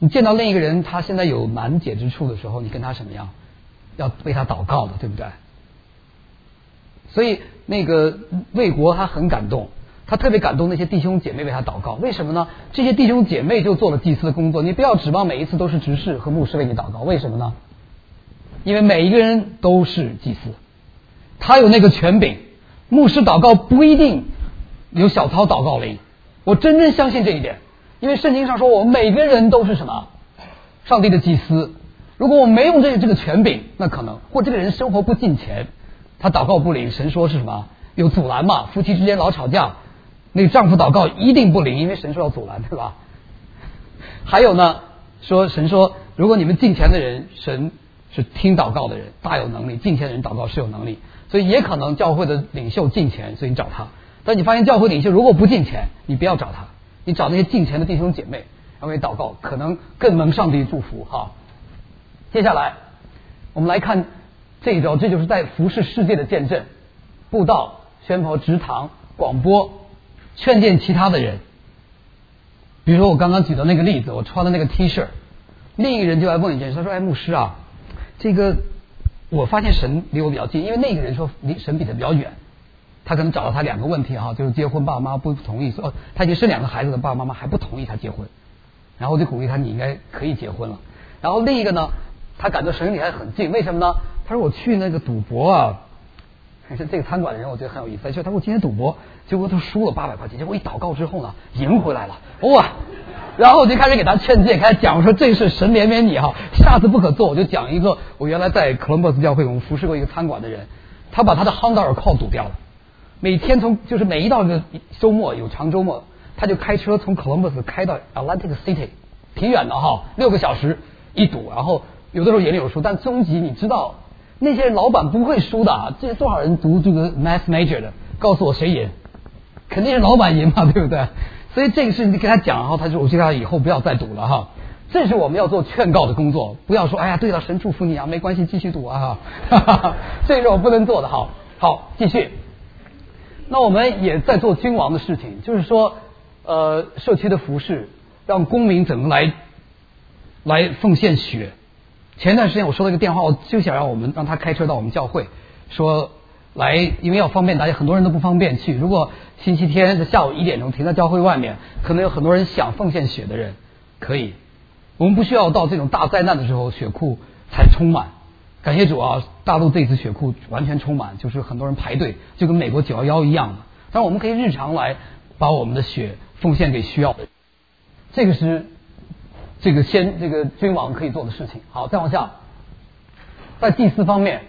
你见到另一个人他现在有难解之处的时候，你跟他什么样？要为他祷告的，对不对？所以那个魏国他很感动，他特别感动那些弟兄姐妹为他祷告。为什么呢？这些弟兄姐妹就做了祭司的工作，你不要指望每一次都是执事和牧师为你祷告。为什么呢？因为每一个人都是祭司，他有那个权柄。牧师祷告不一定有小操祷告灵，我真正相信这一点。因为圣经上说我们每个人都是什么？上帝的祭司。如果我没有这这个权柄，那可能或这个人生活不敬虔，他祷告不灵，神说是什么？有阻拦嘛？夫妻之间老吵架，那个丈夫祷告一定不灵，因为神说要阻拦，对吧？还有呢，说神说如果你们敬虔的人，神是听祷告的人，大有能力，敬虔的人祷告是有能力，所以也可能教会的领袖敬虔，所以你找他。但你发现教会领袖如果不敬虔，你不要找他，你找那些敬虔的弟兄姐妹让为祷告，可能更蒙上帝祝福哈。接下来我们来看这一周，这就是在服侍世界的见证，布道、宣教、职堂、广播，劝谏其他的人。比如说我刚刚举的那个例子，我穿的那个 T 恤，另一个人就来问一件事，他说：“哎，牧师啊，这个我发现神离我比较近，因为那个人说离神比他比较远。他可能找到他两个问题哈，就是结婚爸妈不同意，说哦他已经生两个孩子的爸爸妈妈还不同意他结婚，然后我就鼓励他你应该可以结婚了。然后另一个呢，他感觉神离他很近，为什么呢？他说我去那个赌博啊。”还是这个餐馆的人我觉得很有意思，就他说我今天赌博，结果他输了八百块钱，结果一祷告之后呢赢回来了，哇！然后我就开始给他劝诫，开始讲，我说这是神怜悯你哈，下次不可做。我就讲一个我原来在科伦布斯教会我们服侍过一个餐馆的人，他把他的 Honda Accord 赌掉了，每天从就是每一到个周末有长周末，他就开车从科伦布斯开到 Atlantic City， 挺远的哈，六个小时一赌，然后有的时候也有输，但终极你知道。那些老板不会输的啊！这多少人读这个 Math Major 的，告诉我谁赢？肯定是老板赢嘛，对不对？所以这个事你跟他讲，然后他就我就叫他以后不要再赌了哈。这是我们要做劝告的工作，不要说哎呀，对了，神祝福你啊，没关系，继续赌啊哈。这是我不能做的哈。好，继续。那我们也在做君王的事情，就是说，呃，社区的服事，让公民怎么来来奉献血。前段时间我收到一个电话，我就想让我们让他开车到我们教会，说来，因为要方便大家，很多人都不方便去。如果星期天的下午一点钟停在教会外面，可能有很多人想奉献血的人，可以。我们不需要到这种大灾难的时候血库才充满。感谢主啊，大陆这次血库完全充满，就是很多人排队，就跟美国九一一一样的。但是我们可以日常来把我们的血奉献给需要的人，这个是。这个先这个君王可以做的事情。好，再往下，在祭司方面，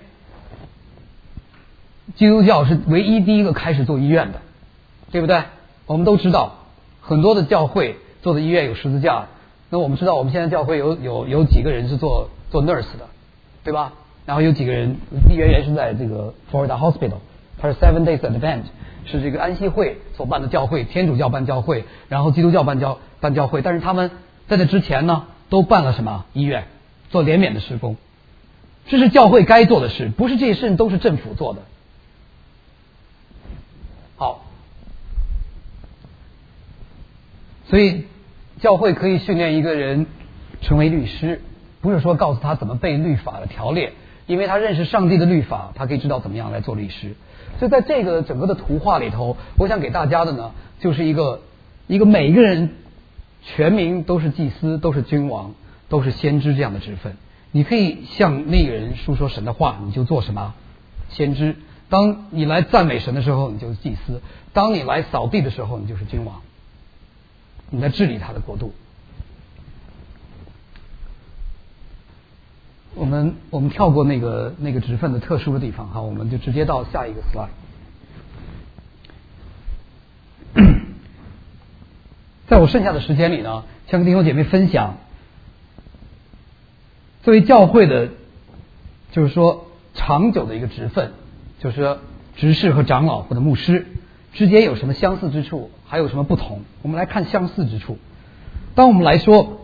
基督教是唯一第一个开始做医院的，对不对？我们都知道很多的教会做的医院有十字架，那我们知道我们现在教会有有有几个人是做做 nurse 的，对吧？然后有几个人，原原是在这个 Florida Hospital， 它是 Seven Days Advent， 是这个安息会所办的教会，天主教办教会，然后基督教办教办教会，但是他们在这之前呢，都办了什么医院，做怜悯的事工，这是教会该做的事，不是这些事情都是政府做的。好，所以教会可以训练一个人成为律师，不是说告诉他怎么背律法的条列，因为他认识上帝的律法，他可以知道怎么样来做律师。所以在这个整个的图画里头，我想给大家的呢，就是一个一个每一个人全民都是祭司，都是君王，都是先知这样的职分。你可以向那个人述说神的话，你就做什么先知；当你来赞美神的时候，你就是祭司；当你来扫地的时候，你就是君王，你在治理他的国度。我们我们跳过那个那个职分的特殊的地方，好，我们就直接到下一个 slide。在我剩下的时间里呢，想跟弟兄姐妹分享，作为教会的，就是说长久的一个职分，就是说执事和长老或者牧师之间有什么相似之处，还有什么不同？我们来看相似之处。当我们来说，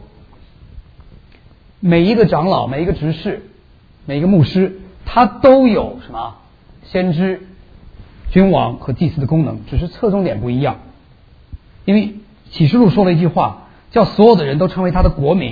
每一个长老、每一个执事、每一个牧师，他都有什么先知、君王和祭司的功能，只是侧重点不一样。因为启示录说了一句话，叫所有的人都成为他的国民，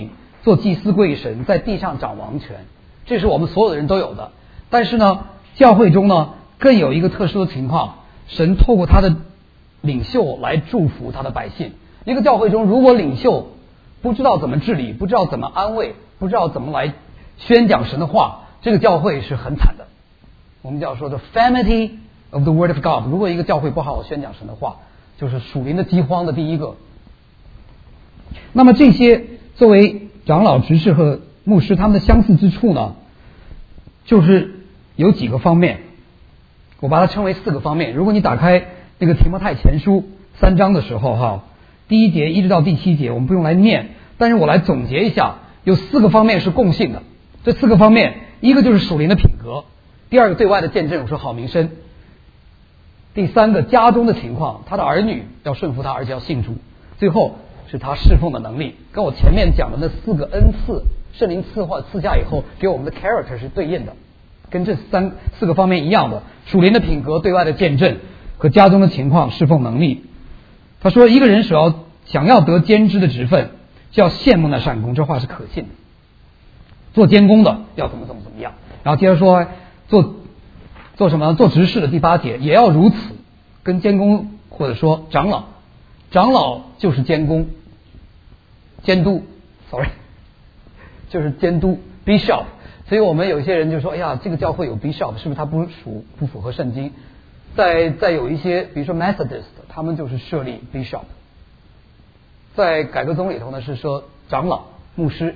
做祭司归神，在地上掌王权，这是我们所有的人都有的。但是呢，教会中呢更有一个特殊的情况，神透过他的领袖来祝福他的百姓。一个教会中，如果领袖不知道怎么治理，不知道怎么安慰，不知道怎么来宣讲神的话，这个教会是很惨的。我们叫说的 family of the word of God。 如果一个教会不好好宣讲神的话，就是属灵的饥荒的第一个。那么这些作为长老、执事和牧师，他们的相似之处呢，就是有几个方面，我把它称为四个方面。如果你打开那个提摩太前书三章的时候哈，第一节一直到第七节我们不用来念，但是我来总结一下，有四个方面是共性的。这四个方面，一个就是属灵的品格，第二个对外的见证，我说好名声，第三个家中的情况，他的儿女要顺服他，而且要信主，最后是他侍奉的能力，跟我前面讲的那四个恩赐，圣灵赐化赐下以后给我们的 character 是对应的，跟这三四个方面一样的，属灵的品格、对外的见证和家中的情况、侍奉能力。他说一个人所要想要得监知的职分，就要羡慕那善工，这话是可信的。做监工的要怎么怎么怎么样，然后接着说做做什么做执事的第八节也要如此，跟监工或者说长老，长老就是监工，监督 sorry 就是监督 bishop。 所以我们有些人就说，哎呀，这个教会有 bishop 是不是他不属不符合圣经？在在有一些比如说 Methodist 他们就是设立 bishop， 在改革宗里头呢是说长老牧师，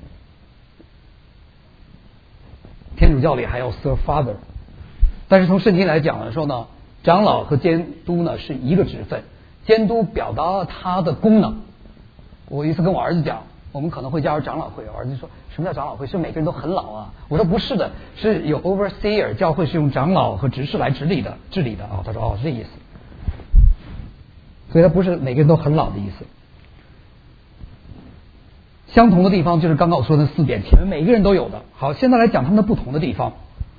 天主教里还有 Sir Father。 但是从圣经来讲的时候呢，长老和监督呢是一个职分，监督表达了他的功能。我一次跟我儿子讲，我们可能会加入长老会，我儿子说什么叫长老会？是每个人都很老啊？我说不是的，是有 overseer， 教会是用长老和执事来治理的治理的啊、哦。他说哦是这意思，所以他不是每个人都很老的意思。相同的地方就是刚刚我说的四点，前面每个人都有的。好，现在来讲他们的不同的地方。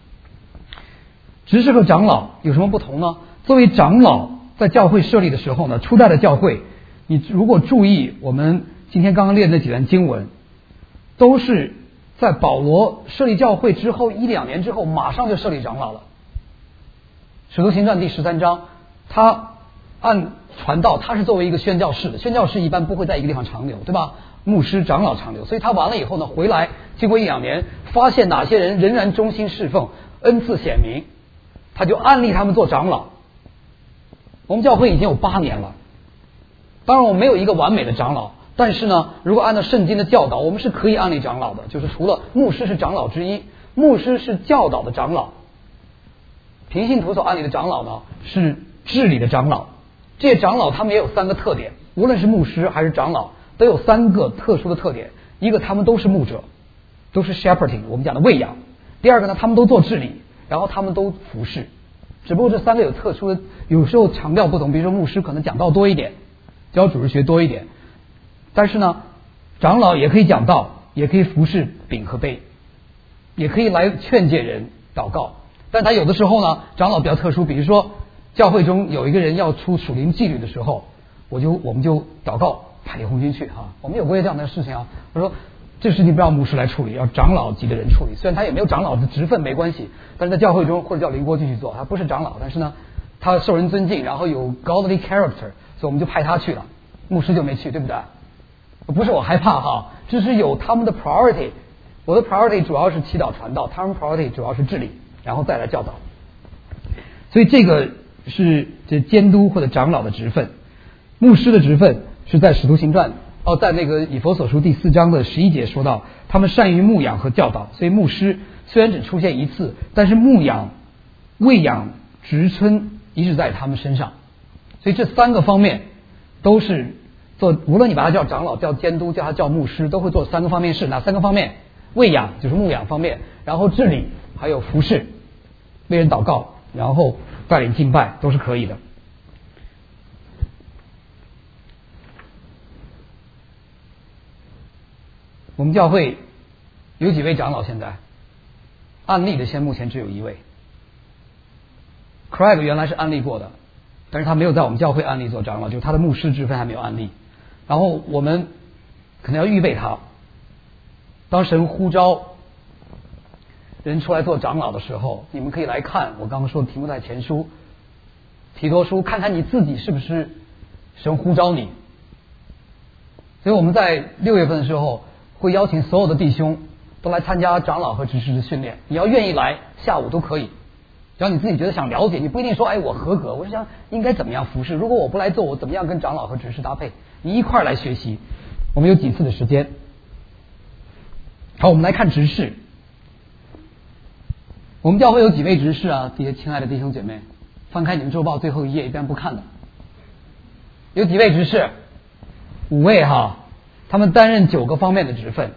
执事和长老有什么不同呢？作为长老在教会设立的时候呢，初代的教会，你如果注意我们今天刚刚练的几段经文，都是在保罗设立教会之后一两年之后马上就设立长老了。使徒行传第十三章，他按传道，他是作为一个宣教士的，宣教士一般不会在一个地方长留，对吧？牧师长老长留，所以他完了以后呢，回来经过一两年，发现哪些人仍然忠心侍奉，恩赐显明，他就按立他们做长老。我们教会已经有八年了，当然我们没有一个完美的长老，但是呢，如果按照圣经的教导，我们是可以按立长老的，就是除了牧师是长老之一，牧师是教导的长老，平信徒所按立的长老呢是治理的长老。这些长老他们也有三个特点，无论是牧师还是长老都有三个特殊的特点。一个，他们都是牧者，都是 shepherding， 我们讲的喂养。第二个呢，他们都做治理，然后他们都服侍。只不过这三个有特殊的，有时候强调不同，比如说牧师可能讲道多一点，教主日学多一点，但是呢长老也可以讲道，也可以服侍饼和杯，也可以来劝诫人祷告。但他有的时候呢，长老比较特殊，比如说教会中有一个人要出属灵纪律的时候，我就我们就祷告派李红军去哈，我们有过这样的事情啊。我说这事情不让牧师来处理，要长老级的人处理。虽然他也没有长老的职分没关系，但是在教会中或者叫林国继续做，他不是长老，但是呢他受人尊敬，然后有 godly character， 所以我们就派他去了，牧师就没去，对不对？不是我害怕哈，这是有他们的 priority， 我的 priority 主要是祈祷传道，他们 priority 主要是治理，然后再来教导。所以这个是这监督或者长老的职分。牧师的职分是在使徒行传哦，在那个以弗所书第四章的十一节说到，他们善于牧养和教导。所以牧师虽然只出现一次，但是牧养、喂养、职称一直在他们身上。所以这三个方面都是做，无论你把它叫长老、叫监督、叫他叫牧师，都会做三个方面事。哪三个方面？喂养就是牧养方面，然后治理，还有服侍，为人祷告，然后带领敬拜，都是可以的。我们教会有几位长老？现在按立的现目前只有一位。Craig 原来是按立过的，但是他没有在我们教会按立做长老，就是他的牧师之分还没有按立。然后我们可能要预备他， 当神呼召人出来做长老的时候，你们可以来看我刚刚说的提摩太前书、提多书，看看你自己是不是神呼召你。所以我们在六月份的时候会邀请所有的弟兄都来参加长老和执事的训练，你要愿意来，下午都可以。只要你自己觉得想了解，你不一定说哎我合格，我是想应该怎么样服侍，如果我不来做，我怎么样跟长老和执事搭配，你一块来学习。我们有几次的时间。好，我们来看执事。我们教会有几位执事啊？这些亲爱的弟兄姐妹，翻开你们周报最后一页，一般不看的。有几位执事？五位哈，他们担任九个方面的职分。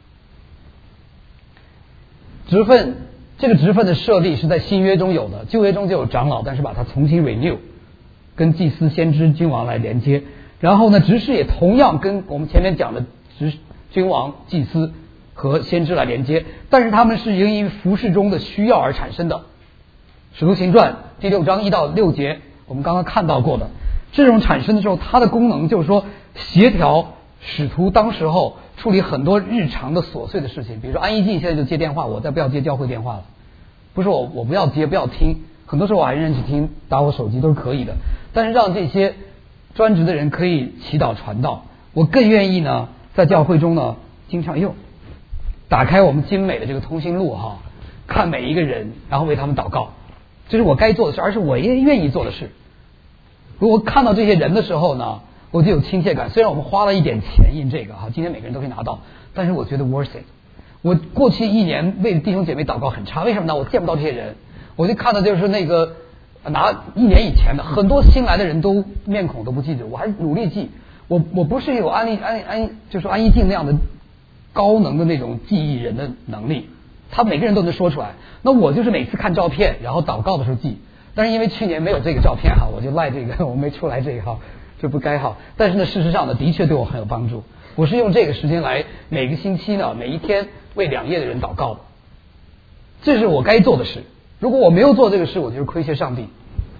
职分这个职分的设立是在新约中有的，旧约中就有长老，但是把它重新 renew， 跟祭司、先知、君王来连接。然后呢，执事也同样跟我们前面讲的执君王、祭司和先知来连接，但是他们是因为服事中的需要而产生的。使徒行传第六章一到六节，我们刚刚看到过的，这种产生的时候，它的功能就是说协调使徒当时候处理很多日常的琐碎的事情，比如说安一静现在就接电话，我再不要接教会电话了，不是我我不要接不要听，很多时候我还认识听，打我手机都是可以的，但是让这些专职的人可以祈祷传道，我更愿意呢在教会中呢经常用。打开我们精美的这个通讯录哈，看每一个人，然后为他们祷告，这是我该做的事，而是我也愿意做的事。如果看到这些人的时候呢，我就有亲切感。虽然我们花了一点钱印这个哈，今天每个人都可以拿到，但是我觉得 worth it。我过去一年为弟兄姐妹祷告很差，为什么呢？我见不到这些人，我就看到就是那个拿一年以前的很多新来的人都面孔都不记得，我还努力记。我我不是有安利安安就是安一静那样的高能的那种记忆人的能力，他每个人都能说出来。那我就是每次看照片，然后祷告的时候记。但是因为去年没有这个照片哈，我就赖这个，我没出来这个哈，这不该哈。但是呢，事实上呢，的确对我很有帮助。我是用这个时间来每个星期呢，每一天为两页的人祷告的，这是我该做的事。如果我没有做这个事，我就是亏欠上帝。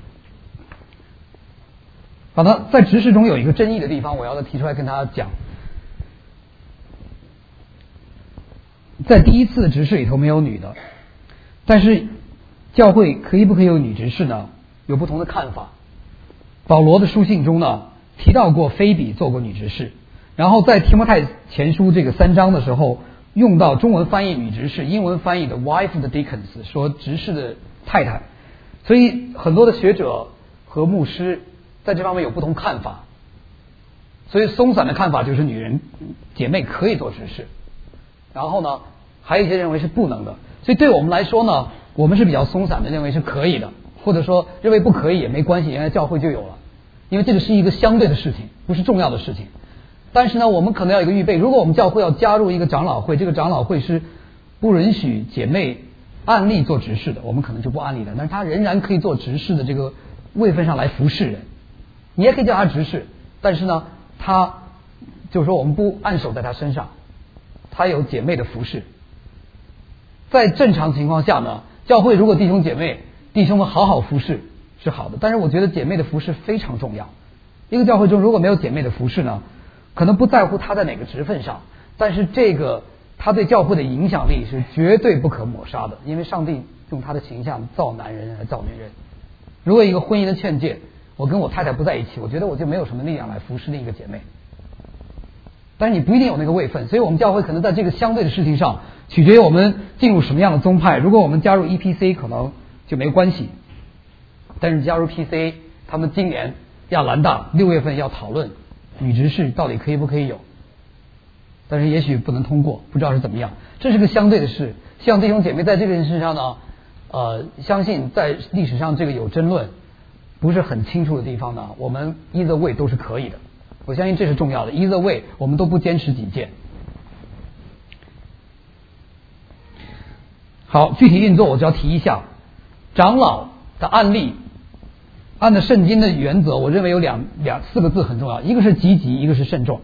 好的，在执事中有一个争议的地方，我要再提出来跟大家讲。在第一次的执事里头没有女的，但是教会可以不可以有女执事呢？有不同的看法。保罗的书信中呢提到过菲比做过女执事，然后在提摩太前书这个三章的时候用到中文翻译女执事，英文翻译的 wife of the deacons， 说执事的太太。所以很多的学者和牧师在这方面有不同看法。所以松散的看法就是女人姐妹可以做执事，然后呢还有一些认为是不能的。所以对我们来说呢，我们是比较松散的，认为是可以的，或者说认为不可以也没关系，原来教会就有了，因为这个是一个相对的事情，不是重要的事情。但是呢，我们可能要有一个预备，如果我们教会要加入一个长老会，这个长老会是不允许姐妹按例做执事的，我们可能就不按例的，但是他仍然可以做执事的这个位分上来服侍人，你也可以叫他执事，但是呢他就是说我们不按手在他身上，他有姐妹的服侍。在正常情况下呢，教会如果弟兄姐妹弟兄们好好服侍是好的，但是我觉得姐妹的服侍非常重要。一个教会中如果没有姐妹的服侍呢，可能不在乎他在哪个职分上，但是这个他对教会的影响力是绝对不可抹杀的，因为上帝用他的形象造男人来造女人。如果一个婚姻的劝诫，我跟我太太不在一起，我觉得我就没有什么力量来服侍另一个姐妹，但是你不一定有那个位分，所以我们教会可能在这个相对的事情上取决于我们进入什么样的宗派。如果我们加入 E P C 可能就没关系，但是加入 P C 他们今年亚兰大六月份要讨论女执事到底可以不可以有，但是也许不能通过，不知道是怎么样，这是个相对的事。希望弟兄姐妹在这个人身上呢呃，相信在历史上这个有争论不是很清楚的地方呢，我们 either way 都是可以的，我相信这是重要的。 either way 我们都不坚持己见。好，具体运作我就要提一下长老的案例。按照圣经的原则，我认为有两两四个字很重要，一个是积极，一个是慎重。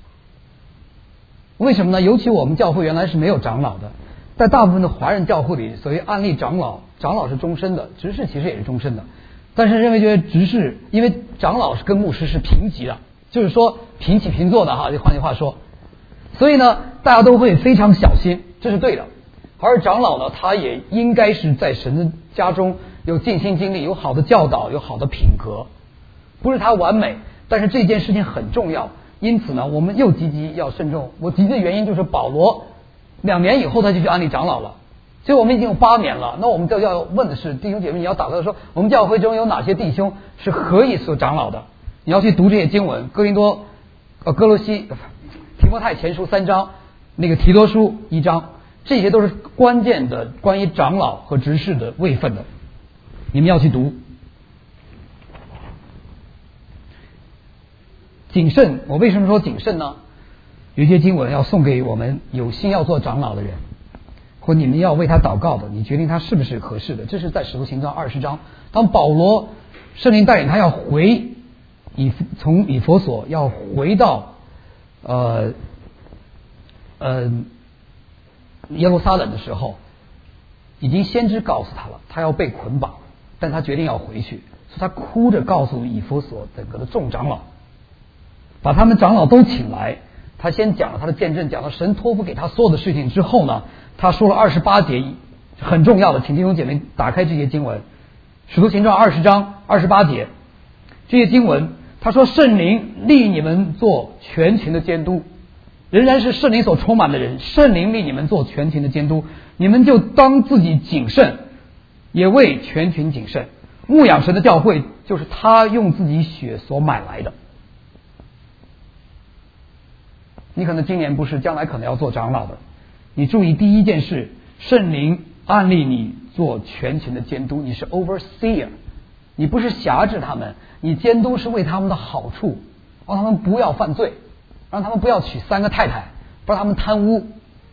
为什么呢？尤其我们教会原来是没有长老的，在大部分的华人教会里，所谓案例长老，长老是终身的，执事其实也是终身的，但是认为觉得执事，因为长老是跟牧师是平级的，就是说平起平坐的哈，换句话说， 所以呢，大家都会非常小心，这是对的。而长老呢，他也应该是在神的家中有尽心尽力，有好的教导，有好的品格。不是他完美，但是这件事情很重要。因此呢，我们又积极要慎重。我积极的原因就是保罗两年以后他就去安利长老了，所以我们已经有八年了。那我们就要问的是，弟兄姐妹，你要打算说，我们教会中有哪些弟兄是可以做长老的？你要去读这些经文，哥林多、呃哥罗西、提摩太前书三章，那个提多书一章，这些都是关键的关于长老和执事的位分的，你们要去读。谨慎，我为什么说谨慎呢？有一些经文要送给我们有心要做长老的人，或你们要为他祷告的，你决定他是不是合适的。这是在使徒行传二十章，当保罗圣灵带领他要回以从以弗所要回到呃呃耶路撒冷的时候，已经先知告诉他了，他要被捆绑，但他决定要回去，所以他哭着告诉以弗所整个的众长老，把他们长老都请来。他先讲了他的见证，讲了神托付给他所有的事情之后呢，他说了二十八节很重要的，请弟兄姐妹打开这些经文，使徒行传二十章二十八节，这些经文他说圣灵立你们做全群的监督，仍然是圣灵所充满的人，圣灵立你们做全群的监督，你们就当自己谨慎，也为全群谨慎。牧养神的教会就是他用自己血所买来的。你可能今年不是，将来可能要做长老的，你注意第一件事，圣灵按立你做全群的监督，你是 overseer， 你不是辖制他们，你监督是为他们的好处，让他们不要犯罪，让他们不要娶三个太太，不让他们贪污，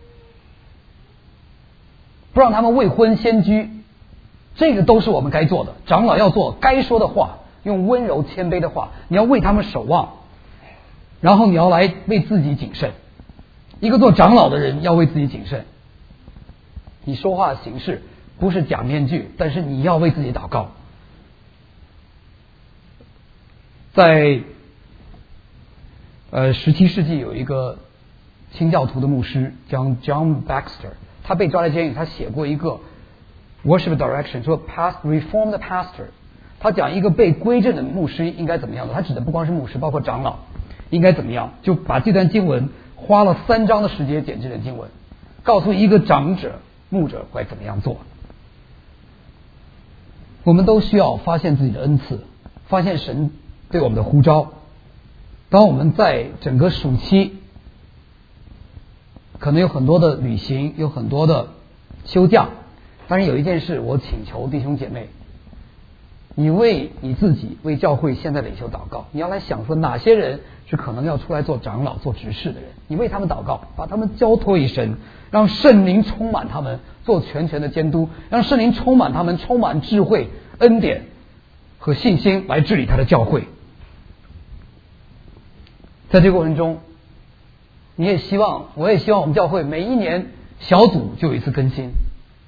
不让他们未婚先居，这个都是我们该做的。长老要做该说的话，用温柔谦卑的话，你要为他们守望，然后你要来为自己谨慎。一个做长老的人要为自己谨慎，你说话的形式不是假面具，但是你要为自己祷告。在呃十七世纪有一个清教徒的牧师叫 John Baxter， 他被抓来监狱，他写过一个 worship direction， 说 past reform the pastor， 他讲一个被归正的牧师应该怎么样的，他指的不光是牧师，包括长老应该怎么样，就把这段经文花了三章的时间讲这段经文，告诉一个长者牧者该怎么样做。我们都需要发现自己的恩赐，发现神对我们的呼召。当我们在整个暑期可能有很多的旅行，有很多的休假，但是有一件事我请求弟兄姐妹，你为你自己为教会现在的领袖祷告，你要来想说哪些人是可能要出来做长老做执事的人，你为他们祷告，把他们交托于神，让圣灵充满他们，做全权的监督，让圣灵充满他们，充满智慧恩典和信心来治理他的教会。在这个过程中，你也希望我也希望我们教会每一年小组就有一次更新，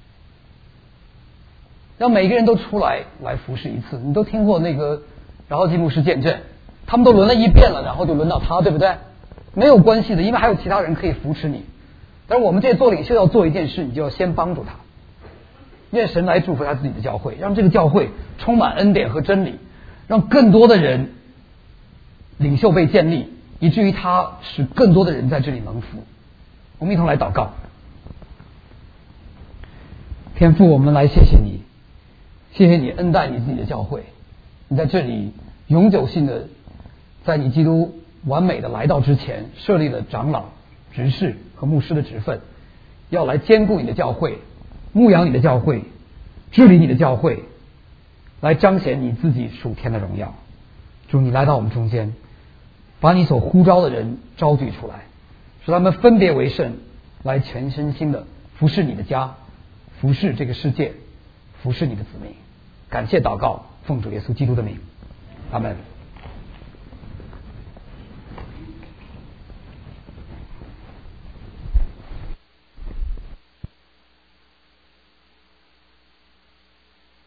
让每个人都出来来服侍一次。你都听过那个饶浩基牧师见证，他们都轮了一遍了，然后就轮到他，对不对？没有关系的，因为还有其他人可以扶持你。但是我们这些做领袖要做一件事，你就要先帮助他，愿神来祝福他自己的教会，让这个教会充满恩典和真理，让更多的人领袖被建立，以至于他使更多的人在这里蒙福。我们一同来祷告。天父，我们来谢谢你，谢谢你恩待你自己的教会，你在这里永久性的在你基督完美的来到之前设立了长老执事和牧师的职分，要来兼顾你的教会，牧养你的教会，治理你的教会，来彰显你自己属天的荣耀。主，你来到我们中间，把你所呼召的人招聚出来，使他们分别为圣，来全身心的服侍你的家，服侍这个世界，服侍你的子民。感谢祷告，奉主耶稣基督的名，阿们。